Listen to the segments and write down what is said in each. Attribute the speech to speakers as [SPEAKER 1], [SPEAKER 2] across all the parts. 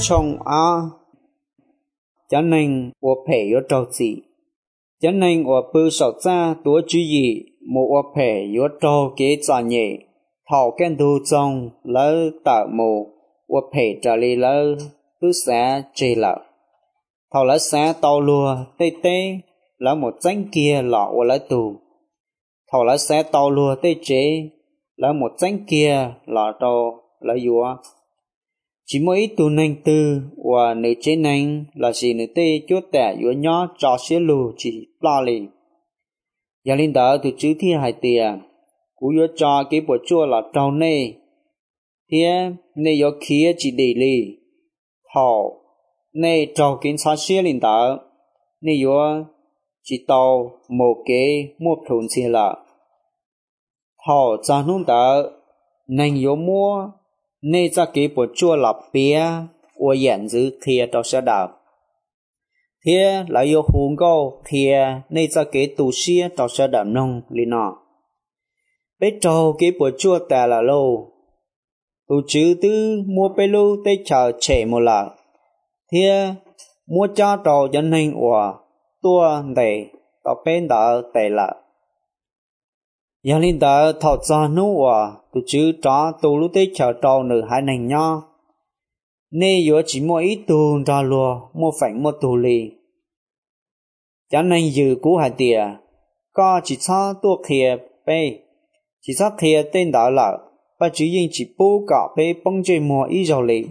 [SPEAKER 1] chồng á cho nên我陪有着急cho nên我不少在多注意我陪有着给在你thảo cái đồ trong lỡ tạo mù我陪trả lý lỡ tu sẽ chế lỡ thảo lỡ sẽ tàu lùa tê tê lỡ một danh kia lọ của lỡ tù thảo lỡ sẽ tàu lùa tê chế lỡ một danh kia lọ đồ lỡ dùa chỉ mỗi ít tu nành tư và nữ chế nành là gì nữ tê chốt tẻ dùa nhỏ cho xế lù chỉ lo lì gia linh đỡ từ chữ thi hài tiền cú dùa cho cái bộ chua là trâu nê thế nê dùa khía chỉ để lì thảo nê trâu kiến xa xế linh đỡ nê dùa chỉ tàu một cái một thùng xe là thảo cha nung đỡ nành dùa mua nê ra cái bộ chua là bia và nhận giữ thìa đó sẽ đào thìa là yêu hùng câu thìa nê ra cái tù xia đó sẽ đào nông lì nọ bé trâu cái bộ chua tà là lâu tù chữ tư mua bê lưu tê chờ trẻ một lần thìa mua cha trâu cho nên và tua đầy tao bên đó tệ là gia linh đã thọ ra nô à tu chữ trả tu lúc tết chờ trâu nữ hai nành nho nê yếu chỉ mua ít tu ra lùa mua phảnh mua tu lì cho nên dự cú hai tìa có chỉ cho tu kia bê chỉ cho kia tên đó là và chỉ riêng chỉ bố cả bê bông chơi mua ít rồi lì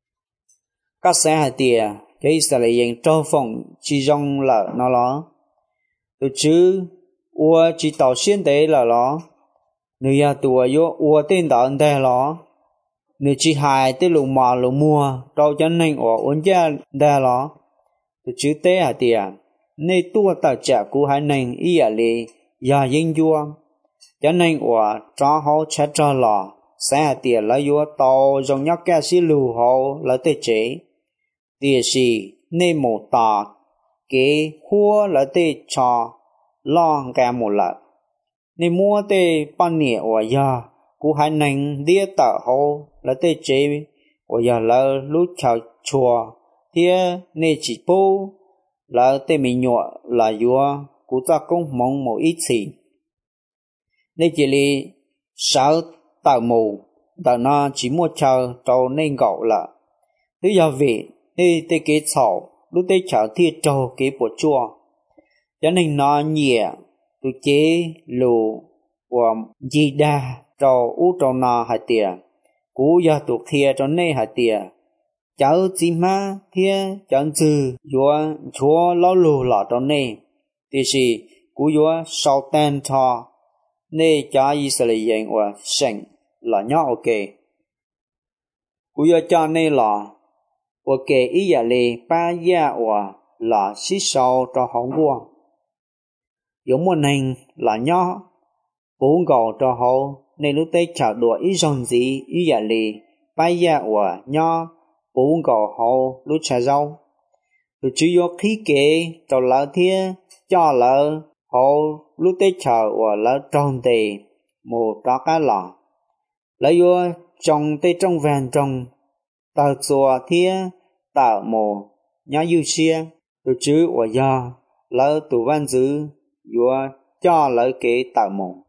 [SPEAKER 1] các xe hai tìa cái sẽ là những trâu phòng chỉ rong là nó đó tu chữ我只到现在了咯，你要多有我等到的咯，你只还得路马路mua，到真能我家的咯，就只得啊的，你多到家古还能一夜里也应用，真能我正好吃着了，三点了有到容易开始路好了得这，第是你莫打给火了得吃。long cả một lần nên mua tê ban nhẹ ở nhà cú hai nành đĩa tạo hồ là tê chế ở nhà là lúc chào chùa thế nên chỉ bố là tê mình nhọ là vua cú ta cũng mong một ít gì nên chỉ li sáu tạo mù tạo nó chỉ mua chờ trâu nên gạo là thứ giờ về nên tê kế sầu lúc tê chào thiệt trâu kế bộ chùa cho nên nó nhẹ tu chế lù và gì đa cho u cho nó hạt tiền cú giờ tu thia cho nên hạt tiền cháu chỉ mà thia chẳng dư vừa chúa lo lù lọ cho nên thì gì cú vừa sau tên cho nên cho Israel và sinh là nhỏ ok cú vừa cho nên là ok ý là ba gia và là xí sau cho hồng quân giống một nền là nhỏ bốn gò cho hậu nên lúc tết chào đùa ít dòng gì ít giả lì bay ra của nhỏ bốn gò hậu lúc chào rau rồi chỉ có khí kế cho lỡ thiên cho lỡ hậu lúc tết chào của lỡ tròn tề một đó cái lọ lấy vô trong tết trong vàng trong tạo xùa thiên tạo một nhỏ yêu xia rồi chứ của do lỡ tụ văn dữ vừa cho lợi kế tạo mộng